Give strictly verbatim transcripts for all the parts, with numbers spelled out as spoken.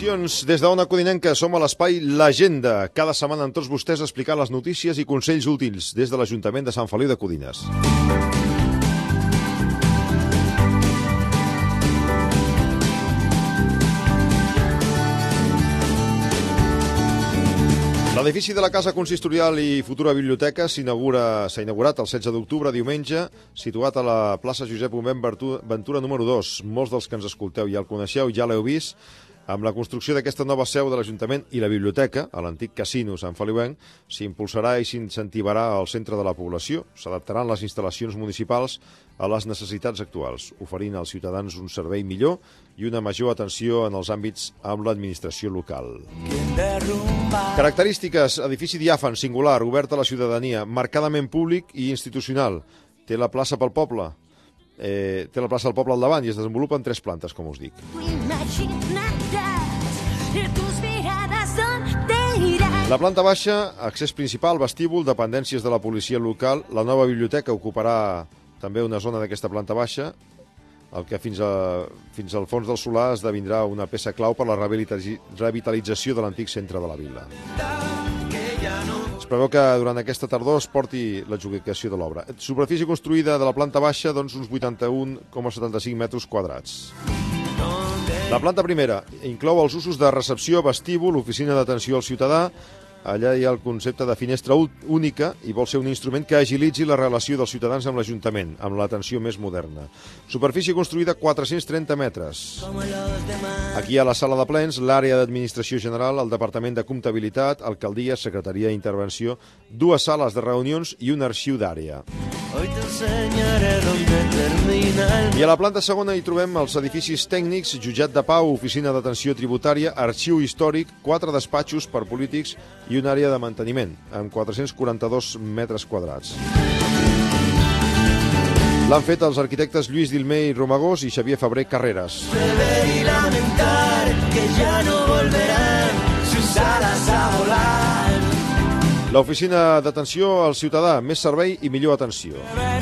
Salutacions des d'Ona Codinenca, som a l'espai L'Agenda. Cada setmana amb tots vostès explicant les notícies i consells útils des de l'Ajuntament de Sant Feliu de Codines. L'edifici de la Casa Consistorial i futura biblioteca s'inaugura, s'ha inaugurat el setze d'octubre, diumenge, situat a la plaça Josep Omén Ventura número dos. Molts dels que ens escolteu ja el coneixeu, ja l'heu vist. Amb la construcció d'aquesta nova seu de l'Ajuntament i la biblioteca, a l'antic casino Sant Feliuenc, s'impulsarà i s'incentivarà al centre de la població. S'adaptaran les instal·lacions municipals a les necessitats actuals, oferint als ciutadans un servei millor i una major atenció en els àmbits amb l'administració local. Característiques: edifici diàfan, singular, obert a la ciutadania, marcadament públic i institucional. Té la plaça pel poble, eh, té la plaça del poble al davant i es desenvolupa en tres plantes, com us dic. La planta baixa, accés principal, vestíbul, dependències de la policia local. La nova biblioteca ocuparà també una zona d'aquesta planta baixa, el que fins, a, fins al fons del solar esdevindrà una peça clau per la revitalització de l'antic centre de la vila. Es preveu que durant aquesta tardor es porti l'adjudicació de l'obra. Superfície construïda de la planta baixa, doncs uns vuitanta-un coma setanta-cinc metres quadrats. La planta primera inclou els usos de recepció, vestíbul, oficina d'atenció al ciutadà. Allà hi ha el concepte de finestra única i vol ser un instrument que agilitzi la relació dels ciutadans amb l'Ajuntament, amb l'atenció més moderna. Superfície construïda quatre-cents trenta metres. Aquí hi ha la sala de plens, l'àrea d'administració general, el departament de comptabilitat, alcaldia, secretaria d'intervenció, dues sales de reunions i un arxiu d'àrea. I a la planta segona hi trobem els edificis tècnics, jutjat de pau, oficina d'atenció tributària, arxiu històric, quatre despatxos per polítics i una àrea de manteniment, amb quatre-cents quaranta-dos metres quadrats. L'han fet els arquitectes Lluís Dilmé i Romagós i Xavier Febrer Carreras. L'oficina d'atenció al ciutadà, més servei i millor atenció.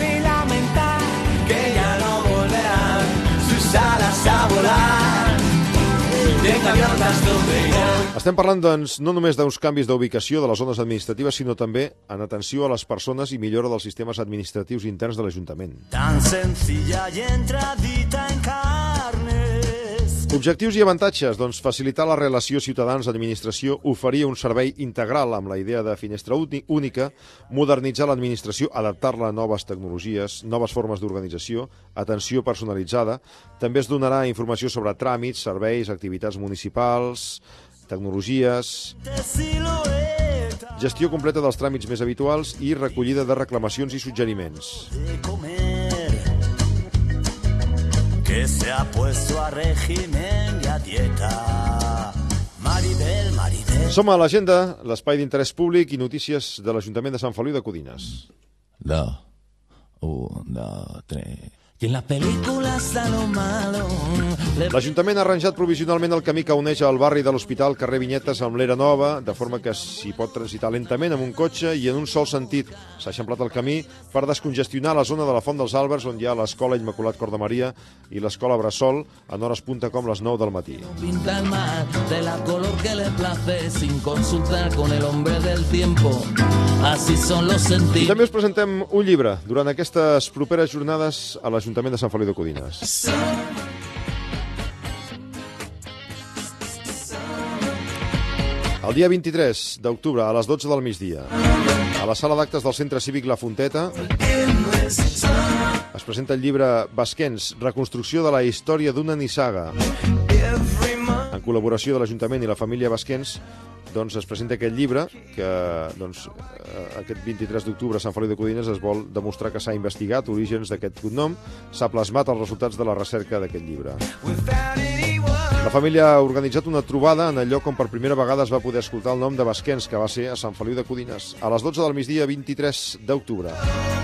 Estem parlant, doncs, no només d'uns canvis d'ubicació de les zones administratives, sinó també en atenció a les persones i millora dels sistemes administratius interns de l'Ajuntament. Tan senzilla i entradita en carnes. Objectius i avantatges, doncs, facilitar la relació ciutadans-administració, oferir un servei integral amb la idea de finestra única, modernitzar l'administració, adaptar-la a noves tecnologies, noves formes d'organització, atenció personalitzada. També es donarà informació sobre tràmits, serveis, activitats municipals, tecnologies, gestió completa dels tràmits més habituals i recollida de reclamacions i suggeriments. Que se ha puesto a régimen y a dieta. Maribel, Maribel. Som a l'Agenda, l'espai d'interès públic i notícies de l'Ajuntament de Sant Feliu de Codines. Dos, un, dos, tres... I en la pel·lícula está lo malo. L'Ajuntament ha arranjat provisionalment el camí que uneix el barri de l'Hospital, carrer Vinyetes, amb l'Era Nova, de forma que s'hi pot transitar lentament amb un cotxe i en un sol sentit. S'ha eixamplat el camí per descongestionar la zona de la Font dels Àlbers, on hi ha l'Escola Immaculat Cor de Maria i l'Escola Bressol, en hores punta com les nou del matí. Pinta el mar de la color que le place sin consultar con el hombre del tiempo. Así son los sentidos. I també us presentem un llibre durant aquestes properes jornades a l'Ajuntament de Sant Feliu de Codines. El dia vint-i-tres d'octubre, a les dotze del migdia, a la sala d'actes del Centre Cívic La Fonteta, es presenta el llibre Basquens, reconstrucció de la història d'una nissaga. En col·laboració de l'Ajuntament i la família Basquens, doncs es presenta aquest llibre que doncs, aquest vint-i-tres d'octubre a Sant Feliu de Codines es vol demostrar que s'ha investigat orígens d'aquest cognom, s'ha plasmat els resultats de la recerca d'aquest llibre. La família ha organitzat una trobada en el lloc on per primera vegada es va poder escoltar el nom de Basquens, que va ser a Sant Feliu de Codines, a les dotze del migdia, vint-i-tres d'octubre.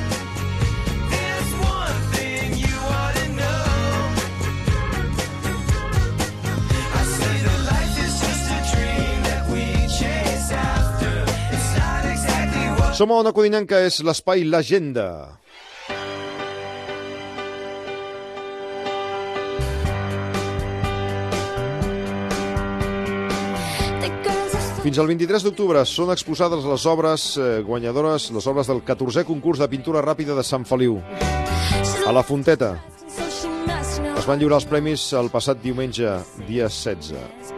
Som a Ona Codinenca, és l'espai L'Agenda. Fins al vint-i-tres d'octubre són exposades les obres eh, guanyadores, les obres del catorzè concurs de pintura ràpida de Sant Feliu. A la Fonteta es van lliurar els premis el passat diumenge, dia setze.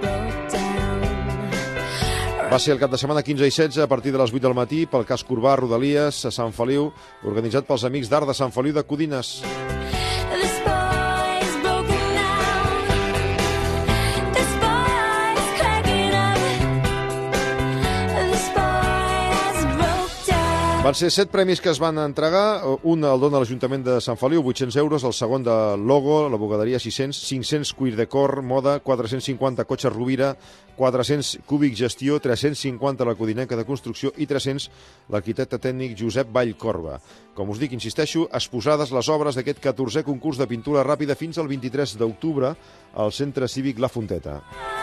Va ser el cap de setmana quinze i setze a partir de les vuit del matí pel casc urbà Rodalies a Sant Feliu, organitzat pels Amics d'Art de Sant Feliu de Codines. Van ser set premis que es van entregar. Un el dona l'Ajuntament de Sant Feliu, vuit-cents euros. El segon de Logo, la bugaderia, sis-cents. cinc-cents Cuir Decor, Moda, quatre-cents cinquanta Cotxes Rovira, quatre-cents Cúbic Gestió, tres-cents cinquanta la Codinenca de Construcció i tres-cents l'arquitecte tècnic Josep Vallcorba. Com us dic, insisteixo, exposades les obres d'aquest catorzè concurs de pintura ràpida fins al vint-i-tres d'octubre al Centre Cívic La Fonteta.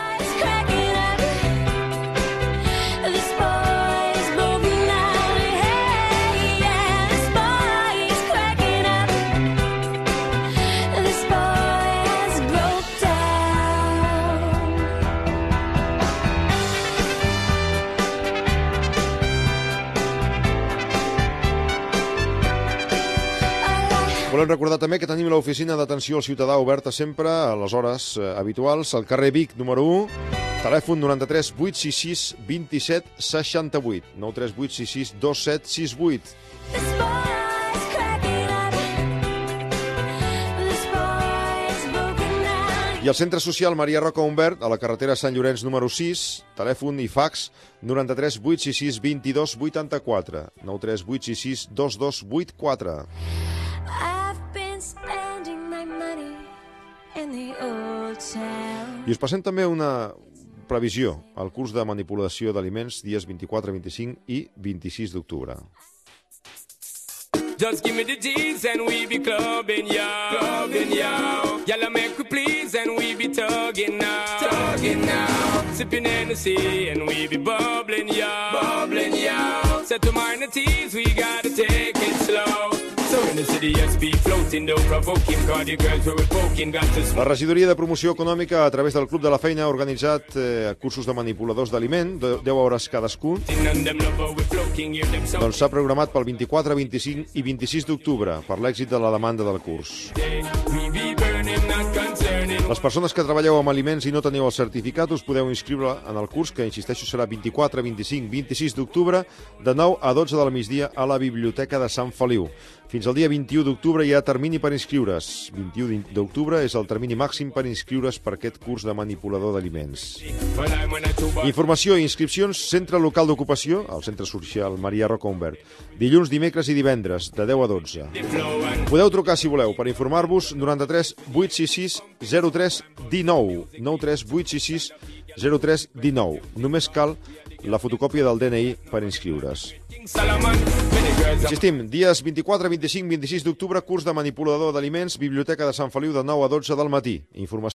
Volem recordar també que tenim l'oficina d'atenció al ciutadà oberta sempre a les hores eh, habituals, al carrer Vic, número u, telèfon noranta-tres vuit sis sis vint-i-set seixanta-vuit, nou tres vuit sis sis dos set sis vuit. I el Centre Social Maria Roca Humbert, a la carretera Sant Llorenç número sis, telèfon i fax noranta-tres vuit sis sis vint-i-dos vuitanta-quatre, nou tres vuit sis sis dos dos vuit quatre. I us passem també una previsió al curs de manipulació d'aliments dies vint-i-quatre, vint-i-cinc i vint-i-sis d'octubre. Just give me the G's and we be clubbing, yo. Clubbing, yo. Y'all make we please and we be tugging now. Tugging now. Sipping Hennessy and we be bubbling, yo. Bubbling, yo. Set to minor teas, we gotta take it slow. La regidoria de promoció econòmica a través del Club de la Feina ha organitzat eh, cursos de manipuladors d'aliment, deu hores cadascun. Doncs s'ha programat pel vint-i-quatre, vint-i-cinc i vint-i-sis d'octubre per l'èxit de la demanda del curs. Les persones que treballeu amb aliments i no teniu el certificat us podeu inscriure en el curs, que insisteixo serà vint-i-quatre, vint-i-cinc, vint-i-sis d'octubre de nou a dotze del migdia a la Biblioteca de Sant Feliu. Fins al dia vint-i-u d'octubre hi ha termini per inscriure's. vint-i-u d'octubre és el termini màxim per inscriure's per aquest curs de manipulador d'aliments. Informació i inscripcions, Centre Local d'Ocupació, al Centre Social Maria Roca Humbert. Dilluns, dimecres i divendres, de deu a dotze. Podeu trucar, si voleu, per informar-vos, noranta-tres vuit sis sis zero tres dinou, nou tres vuit sis sis zero tres dinou. Només cal la fotocòpia del D N I per inscriure's. Insistim, dies vint-i-quatre, vint-i-cinc, vint-i-sis d'octubre, curs de manipulador d'aliments, Biblioteca de Sant Feliu de nou a dotze del matí. Informació